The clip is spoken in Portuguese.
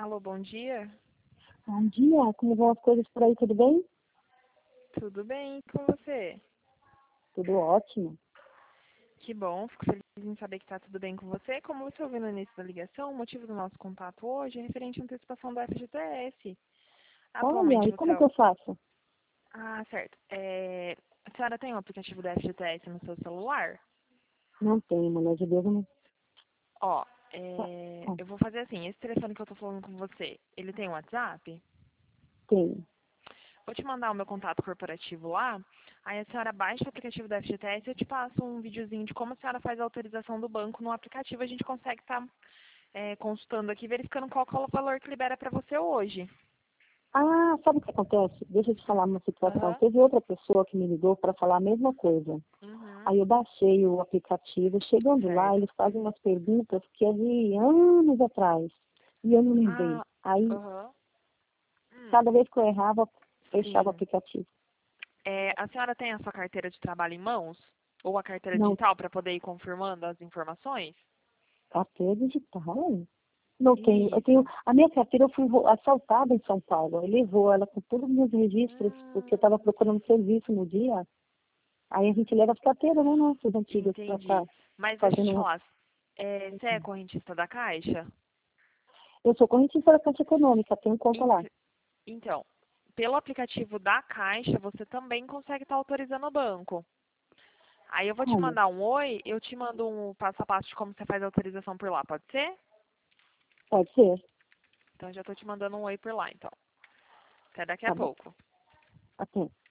Alô, bom dia. Bom dia, como vão as coisas por aí, tudo bem? Tudo bem com você? Tudo ótimo. Que bom, fico feliz em saber que está tudo bem com você. Como você ouviu no início da ligação, o motivo do nosso contato hoje é referente à antecipação do FGTS. Olha, Atualmente e você... como que eu faço? Ah, certo. A senhora tem o aplicativo do FGTS no seu celular? Não tenho, mulher de Deus, eu não... Ó, Tá, tá, eu vou fazer assim, esse telefone que eu tô falando com você, ele tem WhatsApp? tenho. Vou te mandar o meu contato corporativo lá, aí a senhora baixa o aplicativo da FGTS e eu te passo um videozinho de como a senhora faz a autorização do banco no aplicativo. A gente consegue estar consultando aqui, verificando qual que é o valor que libera para você hoje. Ah, sabe o que acontece? Deixa eu te falar uma situação. Aham. Teve outra pessoa que me ligou para falar a mesma coisa. Uhum. Aí eu baixei o aplicativo, chegando lá, Certo. eles fazem umas perguntas que é de anos atrás. E eu não lembrei. Ah, Aí, aham. cada vez que eu errava, fechava o Sim. aplicativo. A senhora tem a sua carteira de trabalho em mãos? Ou a carteira Não, digital para poder ir confirmando as informações? carteira digital? Não tenho. Eu tenho. Isso. A minha carteira eu fui assaltada em São Paulo. Ele levou ela com todos os meus registros, porque eu estava Hum, procurando serviço no dia. Aí a gente leva as carteiras, né, nossas antigas para entendi. estar Mas deixa eu te fazendo. falar, você é correntista da Caixa? Eu sou correntista da Caixa Econômica, tenho conta lá. Ent- Então, pelo aplicativo da Caixa, você também consegue estar autorizando o banco. Aí eu vou te Olha, mandar um oi, eu te mando um passo a passo de como você faz a autorização por lá, pode ser? pode ser. Então já estou te mandando um oi por lá, então. Até daqui a Tá bom. pouco. Até.